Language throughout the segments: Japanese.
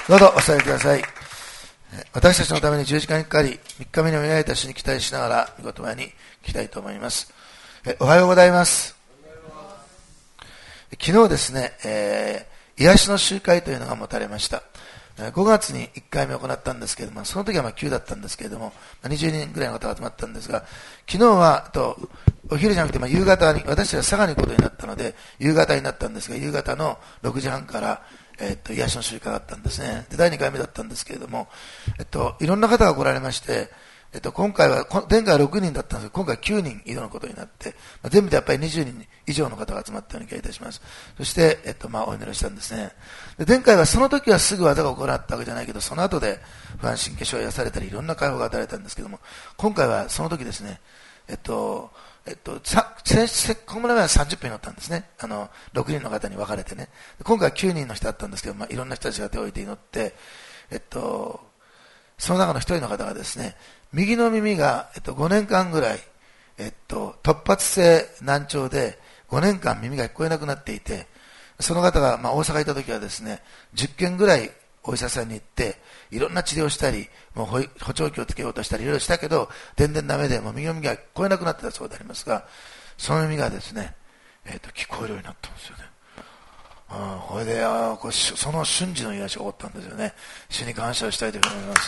どうぞお座りください。私たちのために十字架にかかり、3日目に磨いた主に期待しながら、御言葉に聞きたいと思います。おはようございます。昨日ですね、癒しの集会というのが持たれました。5月に1回目行ったんですけれども、その時は急だったんですけれども、20人ぐらいの方が集まったんですが、昨日はお昼じゃなくて夕方に、私たちは佐賀に行くことになったので、夕方になったんですが、夕方の6時半から、癒しの集会があったんですね。で、第2回目だったんですけれども、いろんな方が来られまして、今回は、前回は6人だったんですけど、今回9人移動のことになって、全部でやっぱり20人以上の方が集まったような気がいたします。そして、お祈りをしたんですね。で、前回はその時はすぐ技が行ったわけじゃないけど、その後で不安神経症を癒されたり、いろんな解放が与えられたんですけども、今回はその時ですね、この前は30分に乗ったんですね。6人の方に分かれてね。今回は9人の人だったんですけど、いろんな人たちが手を置いて祈って、その中の一人の方がですね、右の耳が、5年間ぐらい、突発性難聴で5年間耳が聞こえなくなっていて、その方が、大阪にいた時はですね、10件ぐらいお医者さんに行って、いろんな治療をしたり、もう補聴器をつけようとしたり、いろいろしたけど、全然ダメで、もう右の耳が聞こえなくなってたそうでありますが、その耳がですね、聞こえるようになったんですよね。これで、その瞬時の癒しが起こったんですよね。主に感謝をしたいというふうに思います。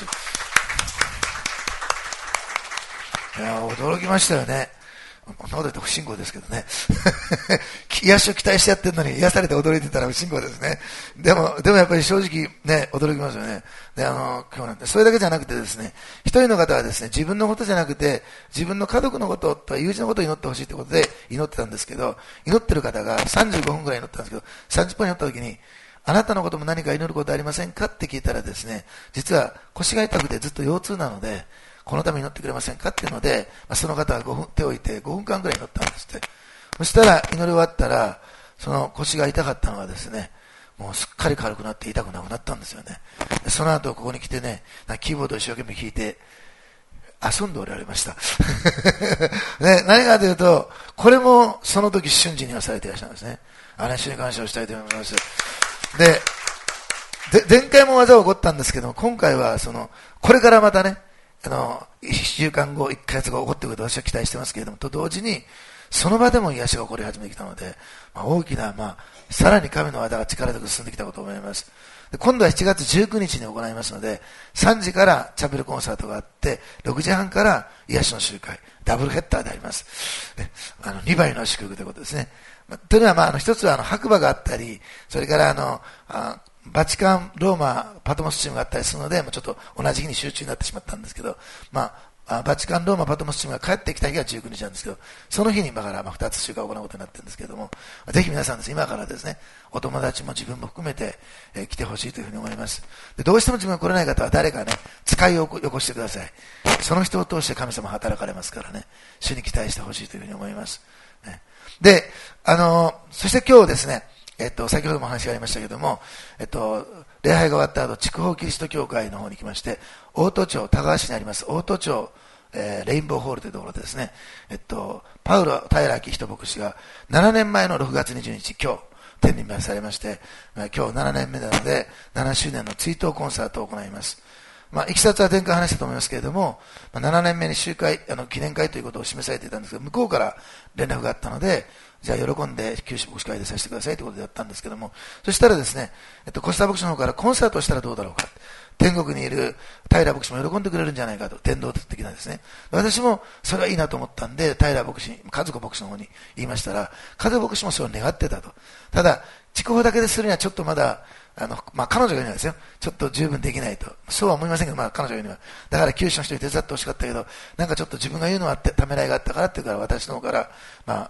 いや、驚きましたよね。こんなこと言って不信仰ですけどね。癒しを期待してやってるのに癒されて驚いてたら不信仰ですね。でもやっぱり正直ね、驚きますよね。で、今日なんて、それだけじゃなくてですね、一人の方はですね、自分のことじゃなくて、自分の家族のことと友人のことを祈ってほしいということで祈ってたんですけど、祈ってる方が35分ぐらい祈ったんですけど、30分祈った時に、あなたのことも何か祈ることありませんかって聞いたらですね、実は腰が痛くてずっと腰痛なので、このために祈ってくれませんかっていうので、その方は手を置いて5分間ぐらい祈ったんですって。そしたら祈り終わったら、その腰が痛かったのがですね、もうすっかり軽くなって痛くなくなったんですよね。その後ここに来てね、キーボードを一生懸命弾いて、遊んでおられました。ね、何かというと、これもその時瞬時にはされていらっしゃるんですね。主に感謝をしたいと思います。で、前回も技が起こったんですけども、今回はこれからまたね、1週間後、1ヶ月後起こってくると私は期待してますけれども、と同時に、その場でも癒しが起こり始めてきたので、大きな、さらに神の技が力強く進んできたことを思います。で、今度は7月19日に行いますので、3時からチャペルコンサートがあって、6時半から癒しの集会、ダブルヘッダーであります。で、2倍の祝福ということですね。というのは、一つは白馬があったり、それからバチカン、ローマ、パトモスチームがあったりするので、ちょっと同じ日に集中になってしまったんですけど、バチカン、ローマ、パトモスチームが帰ってきた日が19日なんですけど、その日に今から2つ集会を行うことになっているんですけれども、ぜひ皆さんですね、今からですね、お友達も自分も含めて、来てほしいというふうに思います。で、どうしても自分が来れない方は誰かね、使いをよこしてください。その人を通して神様働かれますからね、主に期待してほしいというふうに思います。ね、で、そして今日ですね、先ほども話がありましたけども、礼拝が終わった後、筑豊キリスト教会の方に来まして、大都町、田川市にあります大都町、レインボーホールというところでですね、パウロ平明人牧師が7年前の6月20日、今日、天に召されまして、今日7年目なので、7周年の追悼コンサートを行います。いきさつは前回話したと思いますけれども、7年目に集会、記念会ということを示されていたんですが、向こうから連絡があったので、じゃあ喜んで九州牧師会でさせてくださいということでやったんですけども、そしたらですね、コスタ牧師の方からコンサートをしたらどうだろうか。天国にいる平牧師も喜んでくれるんじゃないかと、伝道的なですね。私もそれはいいなと思ったんで、平牧師、和子牧師の方に言いましたら、和子牧師もそれを願ってたと。ただ、筑豊だけでするにはちょっとまだ、彼女が言うにはですよ、ちょっと十分できないと。そうは思いませんけど、彼女が言うには。だから九州の人に手伝ってほしかったけど、なんかちょっと自分が言うのはためらいがあったからっていうから、私の方から、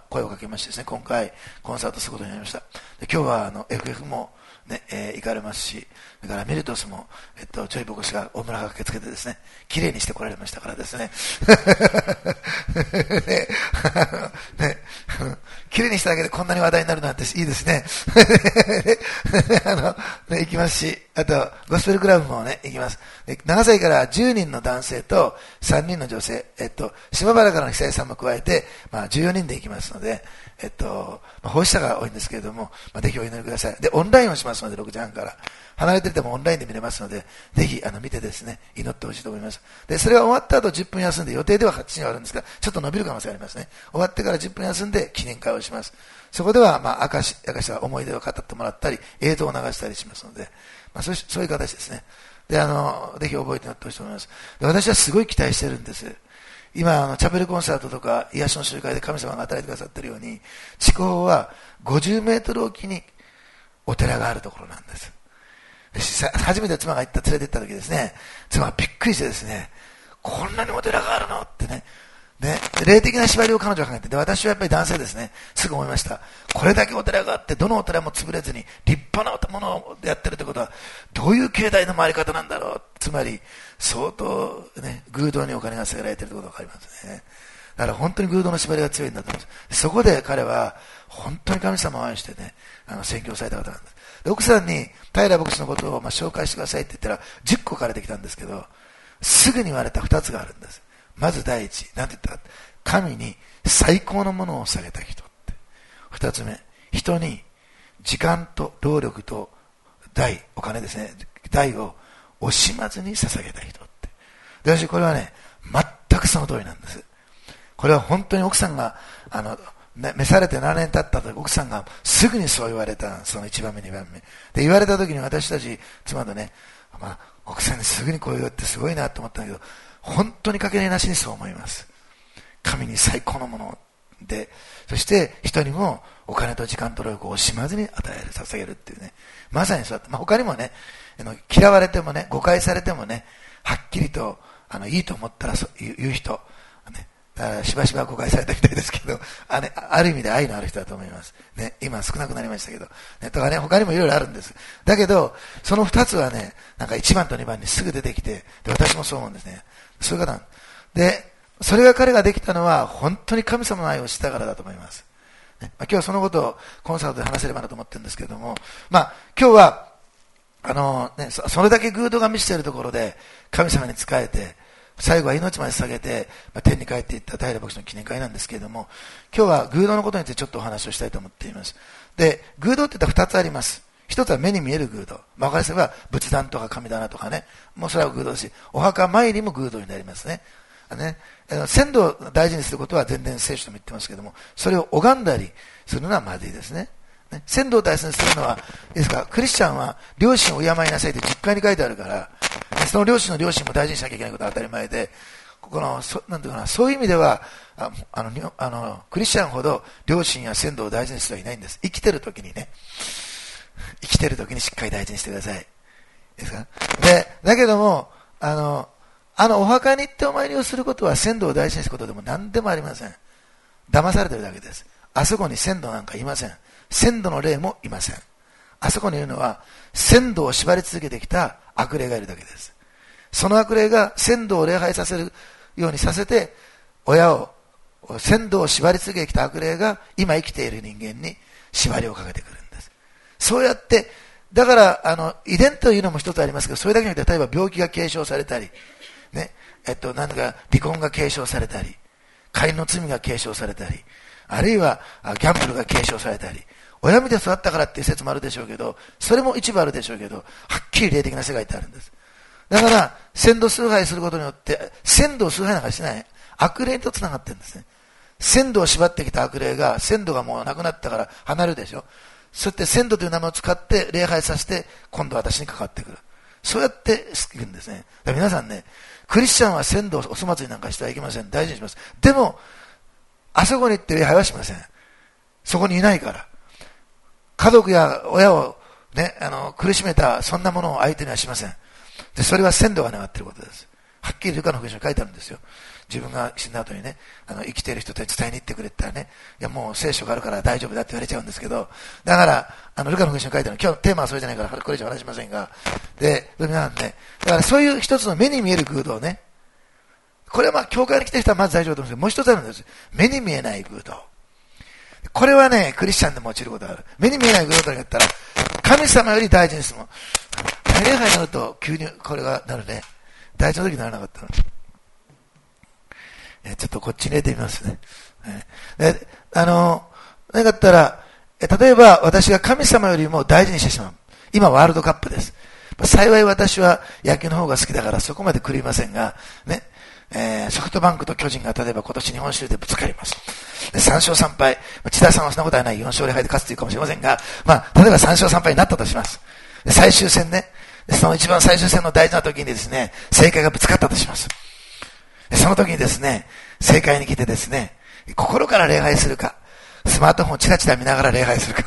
声をかけましてですね、今回コンサートすることになりました。で、今日はFF もね、行かれますし、それからメルトスも、ジョイ牧師が大村が駆けつけてですね、綺麗にして来られましたからですね。ね、 綺麗にしただけでこんなに話題になるなんていいですね。ね、行きますし、あと、ゴスペルクラブもね、行きます。7歳から10人の男性と3人の女性、島原からの久江さんも加えて、14人で行きますので、奉仕者が多いんですけれども、ぜひお祈りください。で、オンラインをしますので、6時半から。離れててもオンラインで見れますので、ぜひ見てですね、祈ってほしいと思います。で、それが終わった後10分休んで、予定では8時に終わるんですが、ちょっと伸びる可能性がありますね。終わってから10分休んで記念会をします。そこでは、証は思い出を語ってもらったり、映像を流したりしますので、そういう形ですね。で、ぜひ覚えて祈ってほしいと思います。で、私はすごい期待してるんです。今、チャペルコンサートとか、癒しの集会で神様が与えてくださっているように、筑豊は50メートルおきにお寺があるところなんです。初めて妻が連れて行った時ですね、妻がびっくりしてですね、こんなにお寺があるのってね、霊的な縛りを彼女は考えて、で、私はやっぱり男性ですね、すぐ思いました。これだけお寺があって、どのお寺も潰れずに、立派なものをやってるってことは、どういう境内の回り方なんだろう。つまり、相当ね、偶像にお金がせられているということがわかりますね。だから本当に偶像の縛りが強いんだと思います。そこで彼は、本当に神様を愛してね、宣教された方なんです。で、奥さんに平牧師のことを紹介してくださいって言ったら10個からできたんですけど、すぐに言われた2つがあるんです。まず第一、なんて言ったか、神に最高のものを捧げた人って。2つ目、人に時間と労力とお金ですね、代を惜しまずに捧げた人って。で、私これはね、全くその通りなんです。これは本当に奥さんが召されて7年経ったと奥さんがすぐにそう言われた。その1番目2番目で言われた時に、私たち妻とね、奥さんにすぐにこう言うってすごいなと思ったんだけど、本当にかけがえなしにそう思います。神に最高のもので、そして人にもお金と時間と労力を惜しまずに与える、捧げるっていうね、まさにそうやって、他にもね、嫌われてもね、誤解されてもね、はっきりといいと思ったら言う人、しばしば誤解されたみたいですけど、ある意味で愛のある人だと思います。ね、今少なくなりましたけど。ね、とかね、他にもいろいろあるんです。だけど、その2つはね、なんか1番と2番にすぐ出てきて、で、私もそう思うんですね。そういう方なんで、それが彼ができたのは、本当に神様の愛を知ったからだと思います。ね、今日はそのことをコンサートで話せればなと思ってるんですけれども、今日は、それだけ偶像が満ちているところで、神様に仕えて、最後は命まで捧げて、天に帰っていった平牧師の記念会なんですけれども、今日は偶像のことについてちょっとお話をしたいと思っています。で、偶像って言ったら2つあります。一つは目に見える偶像。分かりやすいのは仏壇とか神棚とかね。もうそれは偶像ですし、お墓参りも偶像になりますね。先祖を大事にすることは全然聖書でも言ってますけども、それを拝んだりするのはまずいですね。先祖を大切にするのは、いいですか、クリスチャンは両親を敬いなさいって10回に書いてあるから、その両親も大事にしなきゃいけないことは当たり前で、なんていうかな、そういう意味では、クリスチャンほど両親や先祖を大事にする人はいないんです。生きてる時にね、生きてる時にしっかり大事にしてください。いいですか。だけども、お墓に行ってお参りをすることは先祖を大事にすることでも何でもありません。騙されてるだけです。あそこに先祖なんかいません。先祖の霊もいません。あそこにいるのは先祖を縛り続けてきた悪霊がいるだけです。その悪霊が先祖を礼拝させるようにさせて、先祖を縛り続けてきた悪霊が今生きている人間に縛りをかけてくるんです。そうやって、だから遺伝というのも一つありますけど、それだけじゃなくて、例えば病気が継承されたり、ね、なんか離婚が継承されたり、姦淫の罪が継承されたり、あるいはギャンブルが継承されたり、親身で育ったからっていう説もあるでしょうけど、それも一部あるでしょうけど、はっきり霊的な世界ってあるんです。だから、先祖崇拝することによって、先祖を崇拝なんかしない。悪霊と繋がってるんですね。先祖を縛ってきた悪霊が、先祖がもう亡くなったから離れるでしょ。そうやって先祖という名前を使って礼拝させて、今度私に関わってくる。そうやっていくんですね。だから皆さんね、クリスチャンは先祖をお粗末になんかしてはいけません。大事にします。でも、あそこに行って礼拝はしません。そこにいないから。家族や親をね、苦しめたそんなものを相手にはしません。で、それは先祖が願っていることです。はっきりルカの福音書に書いてあるんですよ。自分が死んだ後にね、生きている人たちに伝えに行ってくれって言ったらね、いやもう聖書があるから大丈夫だって言われちゃうんですけど、だから、ルカの福音書に書いてある、今日テーマはそれじゃないからこれ以上話しませんが、で、皆さんね、だからそういう一つの目に見える偶像ね、これは教会に来てる人はまず大丈夫だと思うんですけど、もう一つあるんです。目に見えない偶像。 これはね、クリスチャンでも落ちることがある。目に見えない偶像と言ったら、神様より大事にするもん。礼拝になると、急にこれがなるね。大事な時にならなかったの。ちょっとこっちに入れてみますね。何かったら、例えば私が神様よりも大事にしてしまう。今ワールドカップです。幸い私は野球の方が好きだからそこまで狂いませんが、ね、ソフトバンクと巨人が例えば今年日本シリーズでぶつかります。で3勝3敗、千田さんはそんなことはない4勝0敗で勝つというかもしれませんが、例えば3勝3敗になったとします。で最終戦ね、その一番最終戦の大事な時にですね、正解がぶつかったとします。でその時にですね、正解に来てですね、心から礼拝するか、スマートフォンをチラチラ見ながら礼拝するか。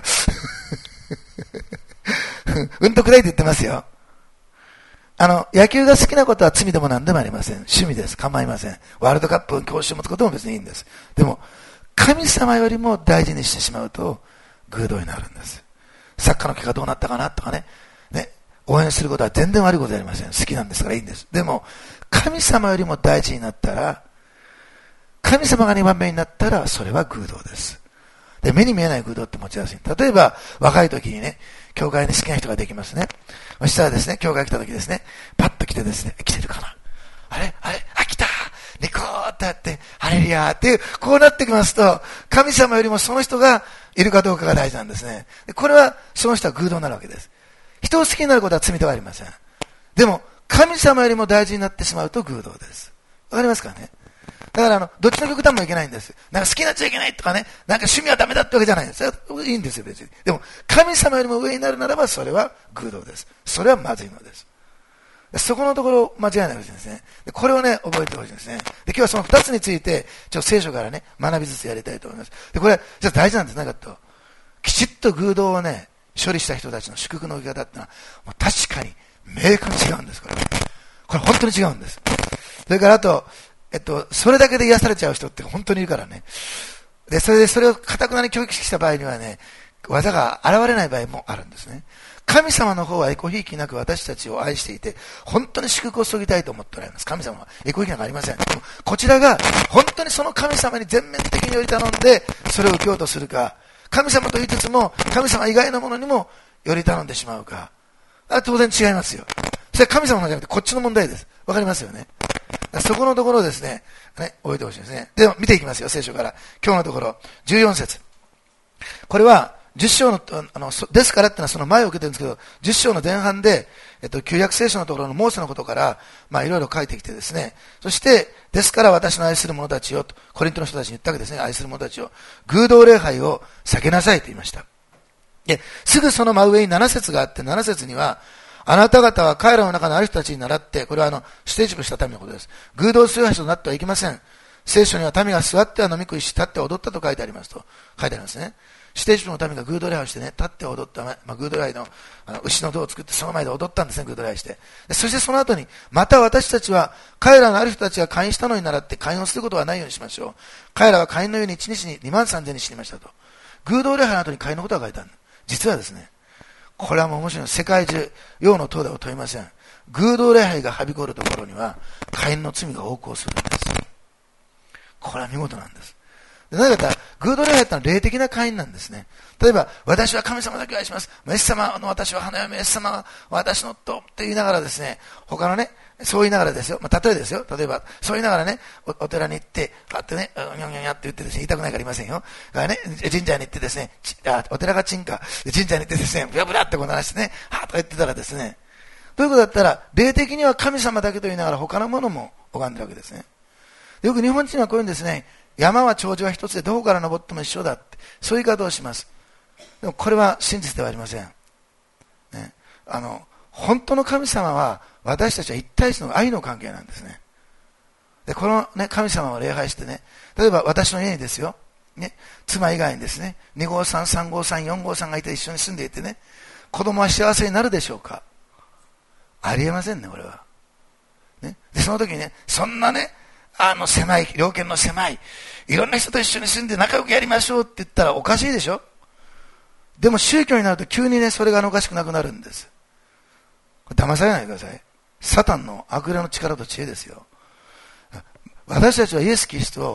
うんとくらいって言ってますよ。野球が好きなことは罪でも何でもありません。趣味です。構いません。ワールドカップに教師を持つことも別にいいんです。でも、神様よりも大事にしてしまうと、偶像になるんです。サッカーの結果どうなったかなとかね。応援することは全然悪いことじゃありません。好きなんですからいいんです。でも、神様よりも大事になったら、神様が2番目になったら、それは偶像です。で、目に見えない偶像って持ちやすい。例えば、若い時にね、教会に好きな人ができますね。そしたらですね、教会来た時ですね、パッと来てですね、来てるかな来たニコーってやって、ハレルヤーっていう、こうなってきますと、神様よりもその人がいるかどうかが大事なんですね。でこれは、その人は偶像になるわけです。人を好きになることは罪ではありません。でも、神様よりも大事になってしまうと偶像です。わかりますかね。だからどっちの極端もいけないんです。なんか好きになっちゃいけないとかね、なんか趣味はダメだってわけじゃないんです。いいんですよ、別に。でも、神様よりも上になるならば、それは偶像です。それはまずいのです。そこのところ間違いないほしいんですね。でこれをね、覚えてほしいんですね。で今日はその二つについて、聖書からね、学びつつやりたいと思います。でこれ、じゃあ大事なんです。なんかと、きちっと偶像をね、処理した人たちの祝福の受け方ってのは、もう確かに明確に違うんです。これ本当に違うんです。それからあと、それだけで癒されちゃう人って本当にいるからね。で、それを堅くなに教育した場合にはね、技が現れない場合もあるんですね。神様の方はエコひいきなく私たちを愛していて、本当に祝福を注ぎたいと思っておられます。神様はエコひいきなんかありません。でもこちらが本当にその神様に全面的により頼んで、それを受けようとするか、神様と言いつつも、神様以外のものにもより頼んでしまうか。当然違いますよ。それは神様のじゃなくてこっちの問題です。わかりますよね。そこのところをですね、覚えてほしいですね。では見ていきますよ、聖書から。今日のところ、14節。これは、10章の、ですからってのはその前を受けてるんですけど、10章の前半で、旧約聖書のところのモーセのことから、いろいろ書いてきてですね、そして、ですから私の愛する者たちよ、と、コリントの人たちに言ったわけですね、愛する者たちを、偶像礼拝を避けなさいと言いました。で、すぐその真上に7節があって、7節には、あなた方は彼らの中のある人たちに倣って、これは指定地した民のことです。偶像崇拝者となってはいけません。聖書には民が座っては飲み食いし、立って踊ったと書いてありますと。書いてありますね。指定地の民が偶像礼拝をしてね、立って踊った、偶像礼拝の牛の像を作ってその前で踊ったんですね、偶像礼拝して。そしてその後に、また私たちは彼らのある人たちが会員したのに倣って会員をすることはないようにしましょう。彼らは会員のように1日に23,000に死にましたと。偶像礼拝の後に会員のことが書いてある。実はですね、これはもう面白い。世界中、洋の東大を問いません。偶像礼拝がはびこるところには、会員の罪が横行するんです。これは見事なんです。でなぜかというと、偶像礼拝というのは霊的な会員なんですね。例えば、私は神様だけを愛します。イエス様の私は花嫁、イエス様は私の夫って言いながらですね、他のね、そう言いながらですよ。例えですよ。例えば、そう言いながらね、お寺に行って、パってね、にょんにょんやって言ってですね、言いたくないから言いませんよ。だからね、神社に行ってですね、お寺が鎮火。神社に行ってですね、ブラブラってこう鳴らしてね、はぁとか言ってたらですね、どういうことだったら、霊的には神様だけと言いながら他のものも拝んでるわけですね。よく日本人はこういうんですね、山は頂上は一つでどこから登っても一緒だって、そういう言い方をします。でもこれは真実ではありません。ね、本当の神様は私たちは一対一の愛の関係なんですね。で、このね、神様を礼拝してね、例えば私の家にですよ、ね、妻以外にですね、2号さん、3号さん、4号さんがいて一緒に住んでいてね、子供は幸せになるでしょうか。ありえませんね、これは。ね、で、その時にね、そんなね、狭い、猟犬の狭い、いろんな人と一緒に住んで仲良くやりましょうって言ったらおかしいでしょ。でも宗教になると急にね、それがおかしくなくなるんです。騙されないでください。サタンの悪霊の力と知恵ですよ。私たちはイエス・キリストを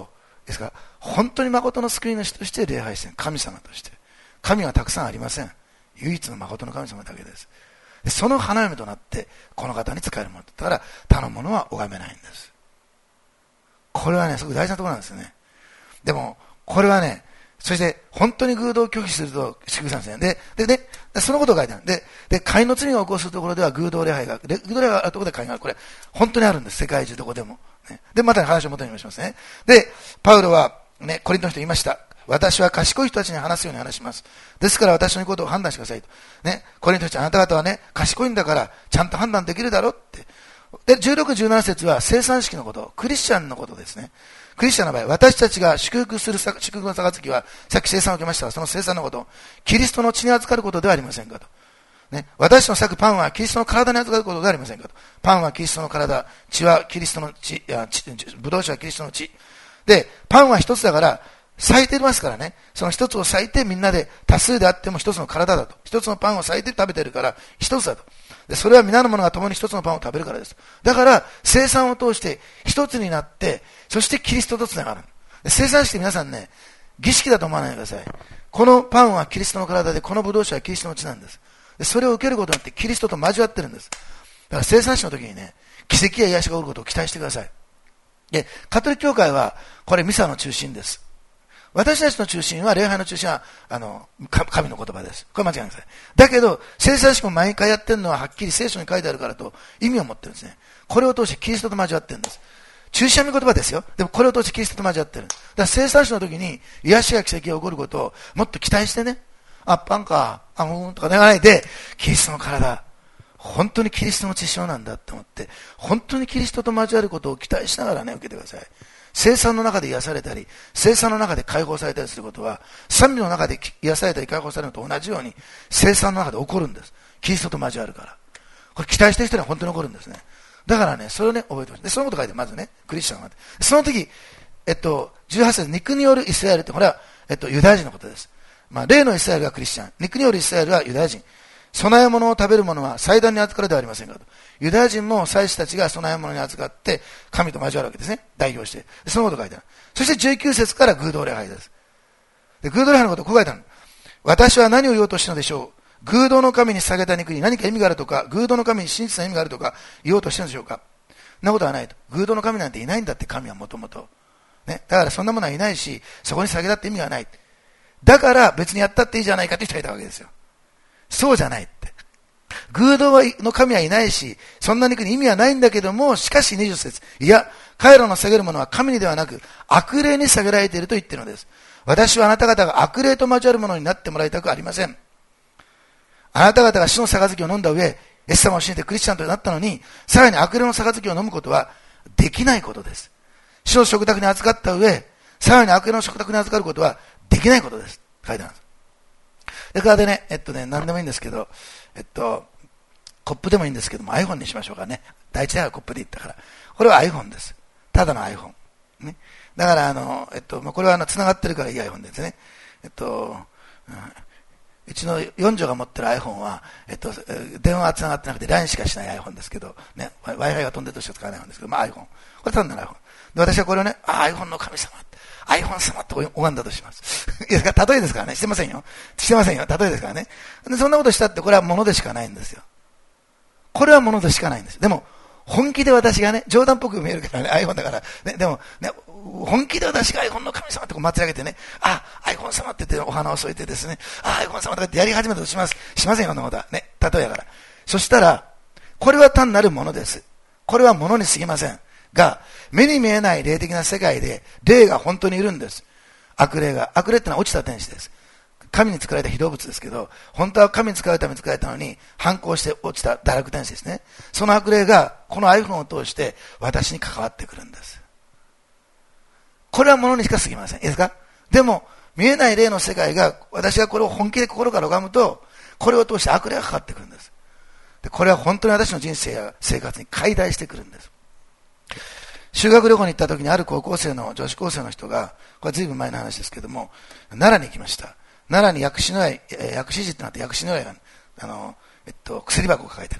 ですから、本当に誠の救い主として礼拝している。神様として。神はたくさんありません。唯一の誠の神様だけです。でその花嫁となって、この方に仕えるものだったから、他のものは拝めないんです。これはね、すごく大事なところなんですよね。でも、これはね、そして本当に偶像を拒否すると祝福さんですね。で、そのことを書いてある。で、カインの罪を起こすところでは偶像礼拝が、偶像礼拝があるところでカインがある。これ、本当にあるんです。世界中どこでも。ね、で、また話を元に戻しますね。で、パウロは、ね、コリントの人に言いました。私は賢い人たちに話すように話します。ですから私の言うことを判断してくださいと。ね、コリントの人たち、あなた方はね、賢いんだから、ちゃんと判断できるだろって。で、16、17節は生産式のこと、クリスチャンのことですね。クリスチャンの場合、私たちが祝福の杯は、さっき生産を受けましたが、その生産のこと、キリストの血に預かることではありませんかと。ね、私の裂くパンはキリストの体に預かることではありませんかと。パンはキリストの体、血はキリストの血、ブドウ酒はキリストの血。で、パンは一つだから、裂いてますからね。その一つを裂いてみんなで多数であっても一つの体だと。一つのパンを裂いて食べてるから一つだと。で、それは皆の者が共に一つのパンを食べるからです。だから、生産を通して一つになって、そしてキリストとつながる。で生産して皆さんね、儀式だと思わないでください。このパンはキリストの体で、このブドウ酒はキリストの血なんです。でそれを受けることによってキリストと交わってるんです。だから生産式の時にね、奇跡や癒しが起こることを期待してください。で、カトリック教会は、これミサの中心です。私たちの中心は、礼拝の中心は、神の言葉です。これ間違いないです。だけど、生産式も毎回やってるのははっきり聖書に書いてあるからと意味を持ってるんですね。これを通してキリストと交わってるんです。中心は御言葉ですよ。でもこれを通してキリストと交わってる。だから生産式の時に癒しや奇跡が起こることをもっと期待してね。あ、パンか、とか言わないで、キリストの体、本当にキリストの血潮なんだと思って、本当にキリストと交わることを期待しながらね、受けてください。生産の中で癒されたり、生産の中で解放されたりすることは、賛美の中で癒されたり解放されるのと同じように、生産の中で起こるんです。キリストと交わるから。これ期待してる人には本当に起こるんですね。だからね、それをね、覚えてほしい。で、そのこと書いて、まずね、クリスチャンは。その時、18節、肉によるイスラエルって、これは、ユダヤ人のことです。まあ、例のイスラエルがクリスチャン。肉によるイスラエルはユダヤ人。供え物を食べる者は祭壇に預かるではありませんかと。ユダヤ人も祭司たちが供え物に預かって神と交わるわけですね。代表して。そのこと書いてある。そして19節から偶像礼拝です。で、偶像礼拝のことをこう書いてある。私は何を言おうとしたのでしょう。偶像の神に捧げた肉に何か意味があるとか、偶像の神に真実な意味があるとか言おうとしたのでしょうか。そんなことはないと。偶像の神なんていないんだって、神はもともと。ね。だからそんなものはいないし、そこに捧げたって意味がない。だから別にやったっていいじゃないかって人がいたわけですよ。そうじゃないって。偶像の神はいないし、そんな肉に意味はないんだけども、しかし20節。いや、彼らの下げるものは神にではなく、悪霊に下げられていると言っているのです。私はあなた方が悪霊と交わるものになってもらいたくありません。あなた方が死の杯を飲んだ上、イエス様を信じてクリスチャンとなったのに、さらに悪霊の杯を飲むことはできないことです。死の食卓に預かった上、さらに悪霊の食卓に預かることはできないことです。書いてあるんです。だからでね、何でもいいんですけど、コップでもいいんですけども、iPhone にしましょうかね。第一代はコップで言ったから。これは iPhone です。ただの iPhone。ね。だから、これは繋がってるからいい iPhone ですね。うちの四女が持ってる iPhone は、電話は繋がってなくて LINE しかしない iPhone ですけど、ね、Wi-Fi が飛んでるとしか使わない iPhone ですけど、まあ iPhone。これただの iPhone。で、私はこれをね、iPhone の神様。iPhone 様って拝んだとします。いや、例えですからね。してませんよ。してませんよ。例えですからね。で、そんなことしたってこれは物でしかないんですよ。これは物でしかないんです。でも、本気で私がね、冗談っぽく見えるからね、iPhone だから、ね、でも、ね、本気で私が iPhone の神様ってこう祭り上げてね、iPhone 様って言ってお花を添えてですね、iPhone 様とかってやり始めたとします。しませんよ、そんなことは。ね、例えやから。そしたら、これは単なるものです。これはものに過ぎません。が、目に見えない霊的な世界で、霊が本当にいるんです。悪霊が。悪霊ってのは落ちた天使です。神に作られた非動物ですけど、本当は神に使われるために作られたのに、反抗して落ちた堕落天使ですね。その悪霊が、この iPhone を通して私に関わってくるんです。これはものにしか過ぎません。いいですか？でも、見えない霊の世界が、私がこれを本気で心から拝むと、これを通して悪霊がかかってくるんです。で、これは本当に私の人生や生活に介在してくるんです。修学旅行に行った時にある高校生の女子高生の人が、これは随分前の話ですけども、奈良に行きました。奈良に薬師寺ってなって薬師如来が、薬箱を抱えてる。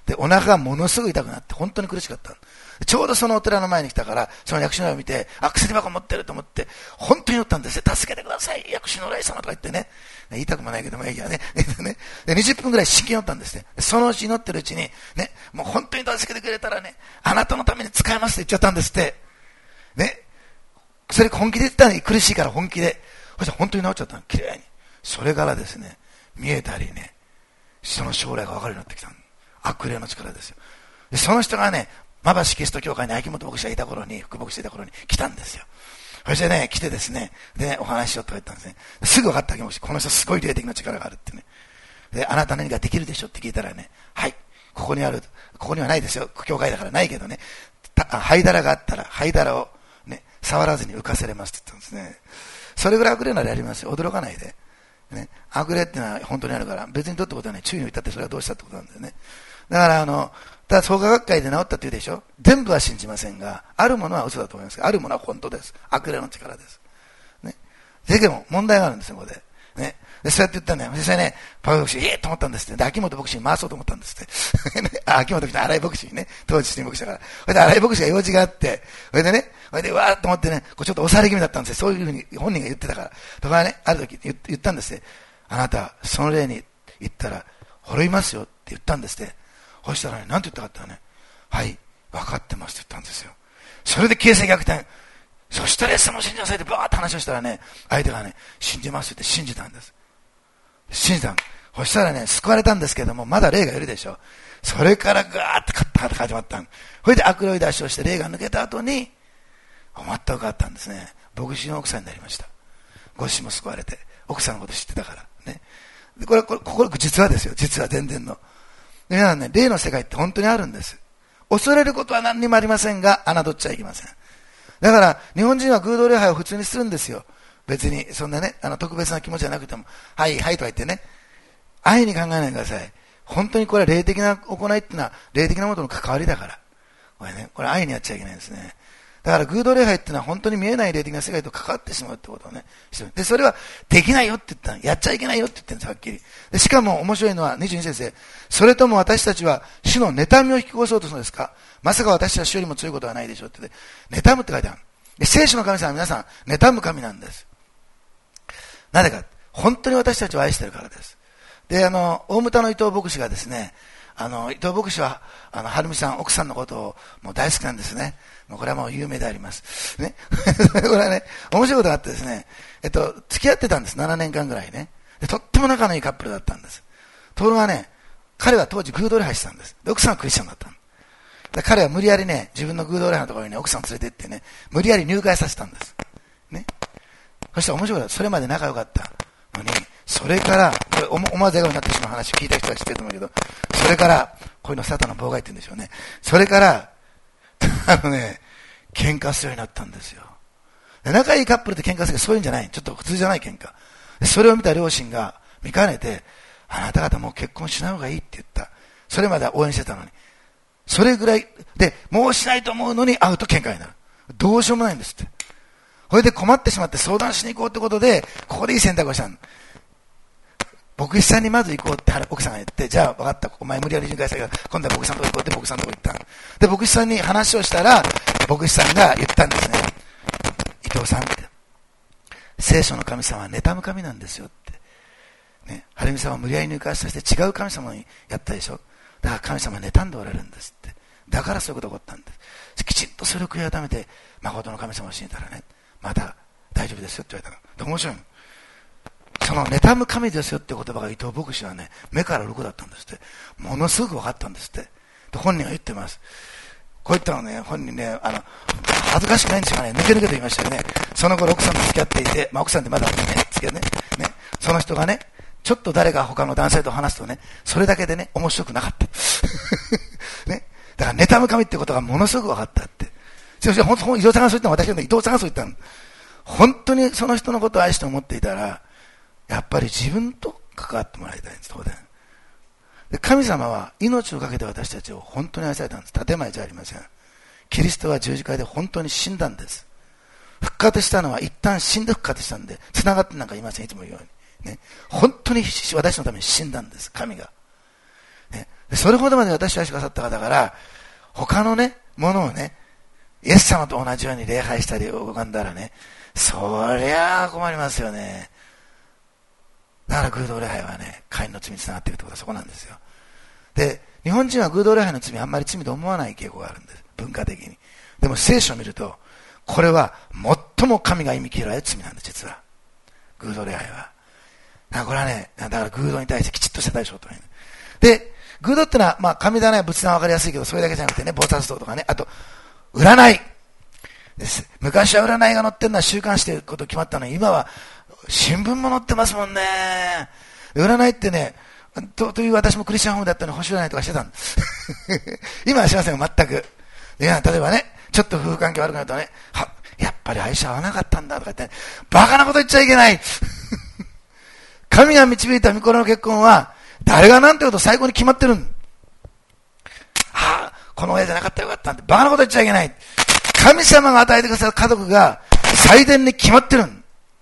で、お腹がものすごい痛くなって、本当に苦しかった。ちょうどそのお寺の前に来たから、その薬師如来を見て、薬箱持ってると思って、本当に祈ったんですよ。助けてください、薬師如来様とか言ってね。言いたくもないけどもいいやね。で、20分ぐらい真剣に祈ったんですね。そのうち祈ってるうちに、ね、もう本当に助けてくれたらね、あなたのために使えますって言っちゃったんですって。ね。それ本気で言ったのに苦しいから本気で。そしたら本当に治っちゃったの、綺麗に。それからですね、見えたりね、その将来が分かるようになってきたの。悪霊の力ですよ。で、その人がね、馬橋キリスト教会に秋元牧師がいた頃に、副牧師がいた頃に来たんですよ。そしてね、来てですね、でね、お話ししようとか言ったんですね。すぐ分かった秋元牧師、この人すごい霊的な力があるってね。で、あなた何かできるでしょって聞いたらね、はい、ここにある、ここにはないですよ。教会だからないけどね、灰皿があったら、灰皿をね、触らずに浮かせれますって言ったんですね。それぐらい悪霊ならやりますよ。驚かないで。ね、悪霊っていうのは本当にあるから、別にとってことはね、注意を言ったってそれはどうしたってことなんだよね。だからただ創価学会で治ったって言うでしょ。全部は信じませんが、あるものは嘘だと思いますが、あるものは本当です。悪霊の力です。ね。でも問題があるんですよ、ここで。ね。で、そうやって言ったんだよ。実際ね、パウ牧師、と思ったんですって。で、秋元牧師に回そうと思ったんですって。ね、秋元牧師、荒井牧師にね、当時新牧師だから。それで荒井牧師が用事があって、それでね、それでわーっと思ってね、こうちょっと押され気味だったんですよ。そういうふうに本人が言ってたから。とかね、ある時言ったんですって。あなた、その例に言ったら、滅びますよって言ったんですって。そしたらね、なんて言ったかってね、はい、分かってますって言ったんですよ。それで形勢逆転。そしたらイエス様を信じなさいってバーって話をしたらね、相手がね、信じますって信じたんです。信じたん。そしたらね、救われたんですけども、まだ霊がいるでしょ。それからガーってカッタカッと始まったん。それで悪霊出しをして霊が抜けた後に、全く変わったんですね。牧師の奥さんになりました。ご主人も救われて、奥さんのこと知ってたから。ね。でこれ実はですよ。実は全然の。皆さんね、霊の世界って本当にあるんです。恐れることは何にもありませんが、侮っちゃいけません。だから、日本人は偶像礼拝を普通にするんですよ。別に、そんなね、特別な気持ちじゃなくても、はい、はいとか言ってね、安易に考えないでください。本当にこれは霊的な行いっていうのは、霊的なものの関わりだから。これね、これ安易にやっちゃいけないんですね。だから偶像礼拝っていうのは本当に見えない霊的な世界と関わってしまうってことをね。で、それはできないよって言ったの。やっちゃいけないよって言ってるんです、はっきり。で、しかも面白いのは22節で、それとも私たちは主の妬みを引き起こそうとするのですか？まさか私たちは主よりも強いことはないでしょうって言って、妬むって書いてある。で、聖書の神様は皆さん、妬む神なんです。なぜか、本当に私たちを愛しているからです。で、大牟田の伊藤牧師がですね、伊藤牧師は、はるみさん、奥さんのことをもう大好きなんですね。もうこれはもう有名であります。ね。これはね、面白いことがあってですね、付き合ってたんです。7年間ぐらいね。で、とっても仲のいいカップルだったんです。ところがね、彼は当時偶像礼拝してたんです。で、奥さんはクリスチャンだったの。で、彼は無理やりね、自分の偶像礼拝のところにね、奥さんを連れて行ってね、無理やり入会させたんです。ね。そしたら面白いこと、それまで仲良かったのに、それから、これ思わず笑顔になってしまう話聞いた人は知ってると思うけど、それから、こういうのサタンの妨害って言うんでしょうね。それから、喧嘩するようになったんですよ。仲いいカップルで喧嘩するそういうんじゃない。ちょっと普通じゃない喧嘩。それを見た両親が見かねて、あなた方もう結婚しない方がいいって言った。それまでは応援してたのに。それぐらいで、もうしないと思うのに会うと喧嘩になる。どうしようもないんですって。それで困ってしまって相談しに行こうってことで、ここでいい選択をしたの。牧師さんにまず行こうって奥さんが言って、じゃあ分かった、お前無理やり入会したから、今度は牧師さんとこ行こうって牧師さんとこ行った。で、牧師さんに話をしたら、牧師さんが言ったんですね。伊藤さんって。聖書の神様は妬む神なんですよって。ね、はるみさんは無理やり入会させて違う神様にやったでしょ。だから神様は妬んでおられるんですって。だからそういうことが起こったんです。きちんとそれを悔い改めて、誠の神様を信じたらね、また大丈夫ですよって言われたの。面白いの。その妬む神ですよって言葉が伊藤牧師はね、目から鱗だったんですって。ものすごく分かったんですって。で本人が言ってます。こういったのね、本人ね、恥ずかしくないんですよね。抜け抜けと言いましたよね。その頃奥さんと付き合っていて、奥さんってまだね、付き合ってね、その人がね、ちょっと誰か他の男性と話すとね、それだけでね、面白くなかった。ね。だから妬む神ってことがものすごく分かったって。本当に伊藤さんがそう言ったの、私はね、伊藤さんがそう言ったの。本当にその人のことを愛して思っていたら、やっぱり自分と関わってもらいたいんです、当然。で、神様は命をかけて私たちを本当に愛されたんです。建前じゃありません。キリストは十字架で本当に死んだんです。復活したのは一旦死んで復活したんで、繋がってなんかいません、いつも言うように。ね。本当に私のために死んだんです、神が。 ね、それほどまで私を愛してくださった方から、他のね、ものをね、イエス様と同じように礼拝したり拝んだらね、そりゃあ困りますよね。だから偶像礼拝はね、カインの罪につながっているってことはそこなんですよ。で、日本人は偶像礼拝の罪あんまり罪と思わない傾向があるんです。文化的に。でも聖書を見ると、これは最も神が忌み嫌い罪なんです、実は。偶像礼拝は。だからこれはね、だから偶像に対してきちっとした対処という。で、偶像ってのは、まあ神棚や仏壇はわかりやすいけど、それだけじゃなくてね、菩薩像とかね、あと、占いです。昔は占いが載ってるのは週刊誌ということ決まったのに、今は新聞も載ってますもんね。占いってね、という私もクリスチャンホームだったのに星占いとかしてたんです。今はしませんよ、全く。いや、例えばね、ちょっと夫婦関係悪くなるとね、やっぱり相性合わなかったんだとか言って、ね、バカなこと言っちゃいけない。神が導いた御子の結婚は、誰がなんてこと最高に決まってるん。この親じゃなかったらよかったんで、バカなこと言っちゃいけない。神様が与えてくださる家族が最善に決まってるん。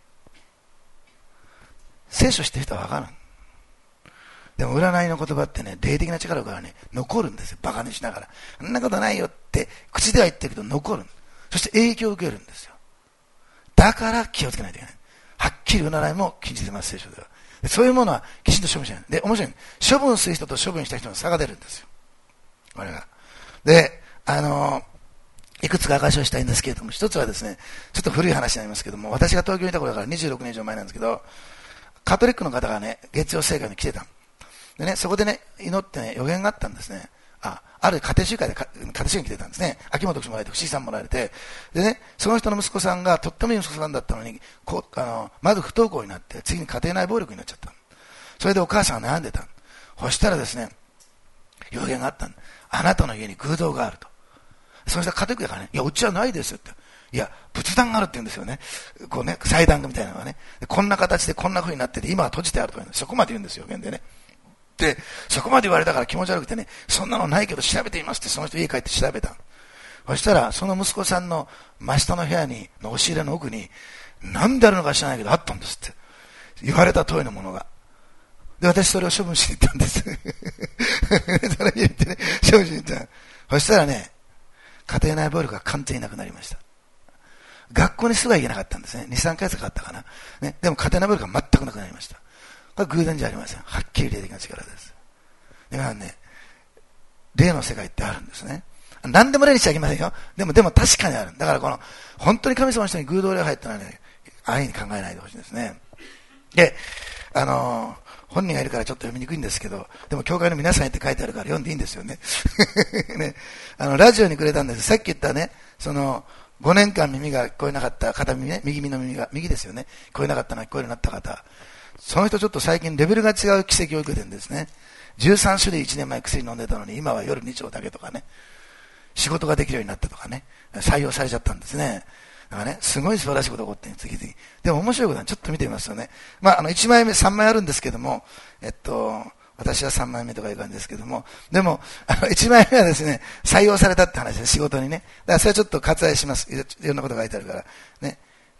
聖書してる人はわかる。でも占いの言葉ってね、霊的な力からね、残るんですよ。バカにしながら。そんなことないよって、口では言ってるけど残る。そして影響を受けるんですよ。だから気をつけないといけない。はっきり占いも禁じてます、聖書では。でそういうものはきちんと処分しない。で、面白い。処分する人と処分した人の差が出るんですよ。これが。で、いくつか証しをしたいんですけれども、一つはですね、ちょっと古い話になりますけども、私が東京にいた頃だから26年以上前なんですけど、カトリックの方がね、月曜聖会に来てた。でね、そこでね、祈ってね、予言があったんですね。ある家庭集会で家庭集会に来てたんですね。秋元氏もらえて、伏木さんもらえて、でね、その人の息子さんがとってもいい息子さんだったのに、まず不登校になって、次に家庭内暴力になっちゃった。それでお母さんが悩んでた。そしたらですね、予言があったん。あなたの家に偶像があると。そしたら家庭だからね、いや、うちはないですって。いや、仏壇があるって言うんですよね。こうね、祭壇みたいなのがね。こんな形でこんな風になってて、今は閉じてあるとか、そこまで言うんですよ、予言でね。で、そこまで言われたから気持ち悪くてね、そんなのないけど調べてみますって、その人家帰って調べた。そしたら、その息子さんの真下の部屋に、の押し入れの奥に、何であるのか知らないけど、あったんですって。言われた通りのものが。で、私それを処分しに行ったんです。それ入れてね、処分しに行った。そしたらね、家庭内暴力が完全になくなりました。学校にすぐは行けなかったんですね。2、3ヶ月かかったかな。ね、でも家庭内暴力が全くなくなりました。これ偶然じゃありません。はっきり霊的な力です。だからね、霊の世界ってあるんですね。何でも霊にしちゃいけませんよ。でも確かにある。だからこの、本当に神様の人に偶像霊入ったのはね、安易に考えないでほしいですね。で、本人がいるからちょっと読みにくいんですけど、でも教会の皆さんへって書いてあるから読んでいいんですよね。ね、ラジオにくれたんです。さっき言ったね、5年間耳が聞こえなかった片耳ね、右耳の耳が、右ですよね。聞こえなかったのが聞こえるようになった方。その人ちょっと最近レベルが違う奇跡を受けてるんですね。13種類1年前薬飲んでたのに、今は夜2錠だけとかね。仕事ができるようになったとかね。採用されちゃったんですね。だからね、すごい素晴らしいことが起こってる次々。でも面白いことはちょっと見てみますとね。まあ、1枚目、3枚あるんですけども、私は3枚目とかいう感じですけども、でも、1枚目はですね、採用されたって話です、仕事にね。だからそれはちょっと割愛します。いろんなことが書いてあるから。ね。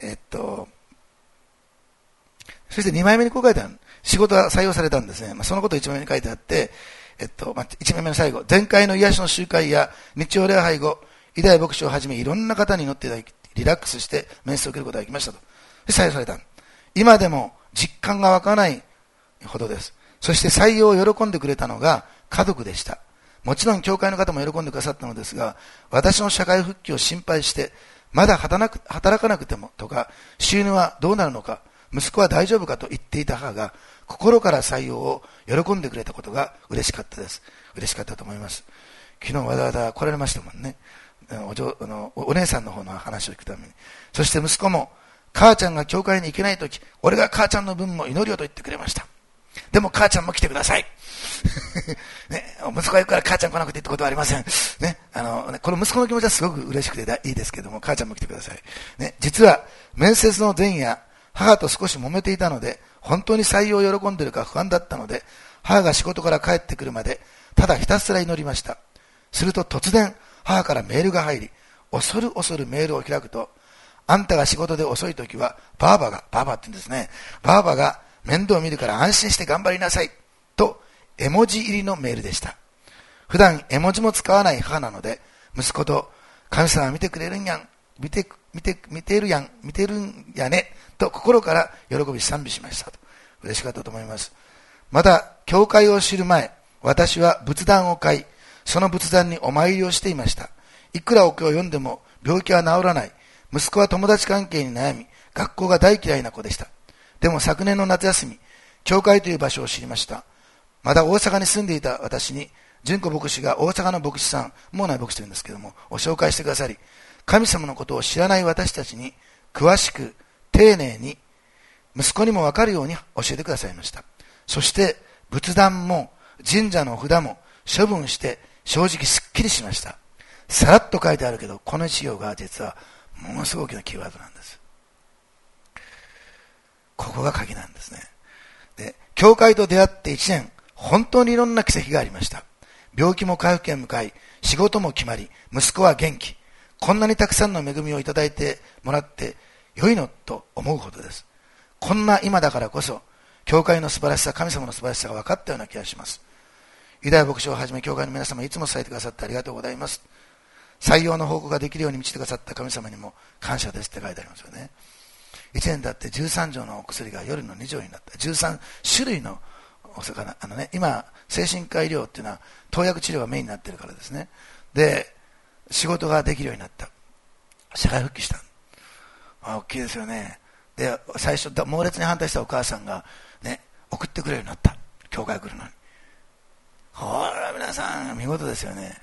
そして2枚目にこう書いてある。仕事は採用されたんですね。まあ、そのことを1枚目に書いてあって、1枚目の最後、前回の癒しの集会や日曜礼拝後、偉大牧師をはじめいろんな方に祈っていただき、リラックスして面接を受けることができましたと。で、採用された。今でも実感が湧かないほどです。そして採用を喜んでくれたのが家族でした。もちろん教会の方も喜んでくださったのですが、私の社会復帰を心配して、まだ働かなくてもとか、収入はどうなるのか、息子は大丈夫かと言っていた母が、心から採用を喜んでくれたことが嬉しかったです。嬉しかったと思います。昨日わざわざ来られましたもんね。お姉さんの方の話を聞くために。そして息子も、母ちゃんが教会に行けないとき、俺が母ちゃんの分も祈るよと言ってくれました。でも母ちゃんも来てください。ね、息子が行くから母ちゃん来なくてってことはありません。ね、この息子の気持ちはすごく嬉しくていいですけども、母ちゃんも来てください。ね、実は、面接の前夜、母と少し揉めていたので、本当に採用を喜んでいるか不安だったので、母が仕事から帰ってくるまで、ただひたすら祈りました。すると突然、母からメールが入り、恐る恐るメールを開くと、あんたが仕事で遅いときは、バーバって言うんですね。バーバが面倒を見るから安心して頑張りなさい。と、 絵文字入りのメールでした。普段絵文字も使わない母なので、息子と、神様は見てくれるんやん、見てるんやね、と心から喜び賛美しましたと。嬉しかったと思います。また、教会を知る前、私は仏壇を買い、その仏壇にお参りをしていました。いくらお経を読んでも病気は治らない。息子は友達関係に悩み、学校が大嫌いな子でした。でも昨年の夏休み、教会という場所を知りました。まだ大阪に住んでいた私に、純子牧師が大阪の牧師さん、もうない牧師というんですけども、を紹介してくださり、神様のことを知らない私たちに、詳しく、丁寧に、息子にもわかるように教えてくださいました。そして、仏壇も、神社の札も、処分して、正直すっきりしました。さらっと書いてあるけど、この一行が実は、ものすごく大きなキーワードなんです。ここが鍵なんですね。で、教会と出会って1年、本当にいろんな奇跡がありました。病気も回復へ向かい、仕事も決まり、息子は元気。こんなにたくさんの恵みをいただいてもらって良いのと思うほどです。こんな今だからこそ、教会の素晴らしさ、神様の素晴らしさが分かったような気がします。ユダヤ牧師をはじめ教会の皆様、いつも伝えてくださってありがとうございます。採用の報告ができるように導いてくださった神様にも感謝ですって書いてありますよね。1年経って13錠のお薬が夜の2錠になった。13種類のお魚、今、精神科医療っていうのは、投薬治療がメインになってるからですね。で、仕事ができるようになった。社会復帰した。大きいですよね。で、最初、猛烈に反対したお母さんが、ね、送ってくれるようになった。教会来るのに。ほら、皆さん、見事ですよね。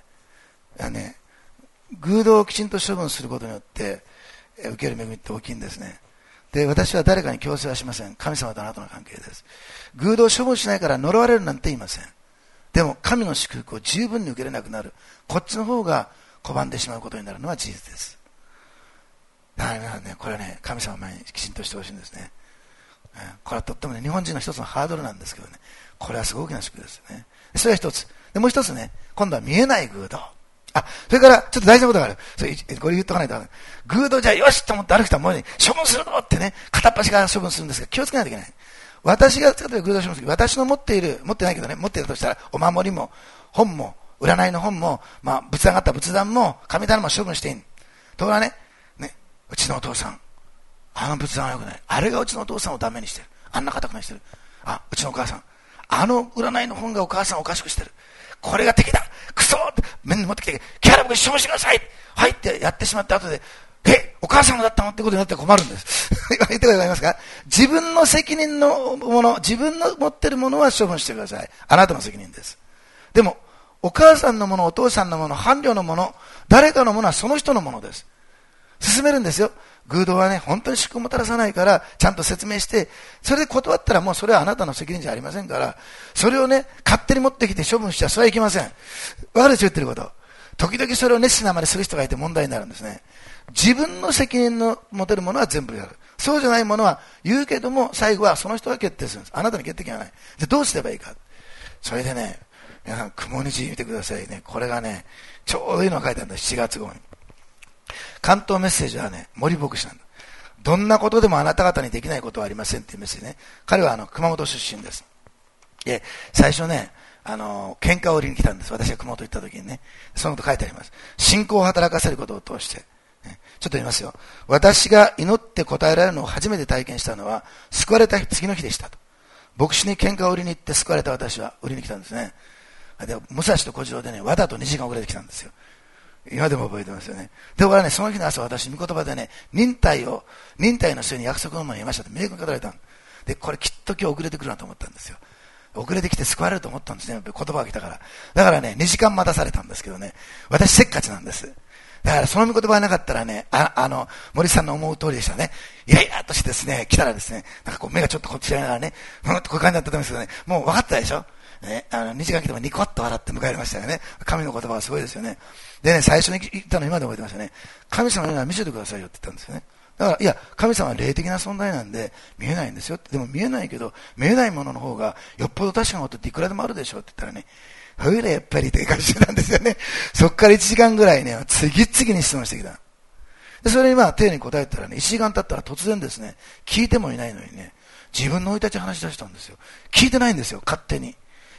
偶像をきちんと処分することによって、受ける恵みって大きいんですね。で、私は誰かに強制はしません。神様とあなたの関係です。偶像を処分しないから呪われるなんて言いません。でも、神の祝福を十分に受けれなくなる。こっちの方が拒んでしまうことになるのは事実です。だからね、これはね、神様前にきちんとしてほしいんですね。これはとってもね、日本人の一つのハードルなんですけどね、これはすごく大きな祝福ですよね。それは一つ。で、もう一つね、今度は見えない偶像。それから、ちょっと大事なことがある。これ言っとかないと。偶像じゃよしと思って歩く人はもうね、処分するぞってね、片っ端から処分するんですが、気をつけないといけない。私が使っている偶像処分する。私の持ってないけどね、持っているとしたら、お守りも、本も、占いの本も、仏壇があった仏壇も、神棚も処分していい。ところがね、うちのお父さん、あの仏壇は良くない。あれがうちのお父さんをダメにしてる。あんな固くなしてる。うちのお母さん、あの占いの本がお母さんをおかしくしてる。これが敵だ。クソって面に持ってきて、キャラ僕に処分してください。はいってやってしまった後で、お母さんのだったのってことになって困るんです。言ってくださいますか？自分の責任のもの、自分の持ってるものは処分してください。あなたの責任です。でも、お母さんのもの、お父さんのもの、伴侶のもの、誰かのものはその人のものです。進めるんですよ。偶像はね、本当に祝福をもたらさないから、ちゃんと説明して、それで断ったらもうそれはあなたの責任じゃありませんから、それをね、勝手に持ってきて処分しちゃそれはいけません。わかるでしょ、言ってること。時々それを熱心なまでする人がいて問題になるんですね。自分の責任の持てるものは全部やる。そうじゃないものは言うけども、最後はその人が決定するんです。あなたに決定権はない。で、どうすればいいか。それでね、皆さん、雲虹見てくださいね。これがね、ちょうどいいのが書いてあるんだ、7月号に。関東メッセージはね、森牧師なんだ。どんなことでもあなた方にできないことはありませんっていうメッセージね。彼は熊本出身です。で、最初ね、喧嘩を売りに来たんです。私が熊本行った時にね。そのこと書いてあります。信仰を働かせることを通して。ね、ちょっと言いますよ。私が祈って答えられるのを初めて体験したのは、救われた次の日でしたと。牧師に喧嘩を売りに行って救われた私は売りに来たんですね。で、武蔵と小次郎でね、和田と2時間遅れてきたんですよ。今でも覚えてますよね。で、俺はね、その日の朝私、御言葉でね、忍耐の人に約束のものを言いましたって明確に語られたんで、これきっと今日遅れてくるなと思ったんですよ。遅れてきて救われると思ったんですね。言葉が来たから。だからね、2時間待たされたんですけどね、私せっかちなんです。だからその御言葉がなかったらね、森さんの思う通りでしたね。イライラとしてですね、来たらですね、なんかこう目がちょっとこっちやながらね、こういう感じだったと思うんですけどね、もう分かったでしょね、2時間来てもニコッと笑って迎えられましたよね。神の言葉がすごいですよね。でね、最初に言ったの今で覚えてますよね。神様のような見せてくださいよって言ったんですよね。だから、いや、神様は霊的な存在なんで見えないんですよって。でも見えないけど、見えないものの方がよっぽど確かなことっていくらでもあるでしょって言ったらね、ほいらやっぱりって感じしてたんですよね。そっから1時間ぐらいね、次々に質問してきた。で、それに丁寧に答えたらね、1時間経ったら突然ですね、聞いてもいないのにね、自分の生い立ち話し出したんですよ。聞いてないんですよ、勝手に。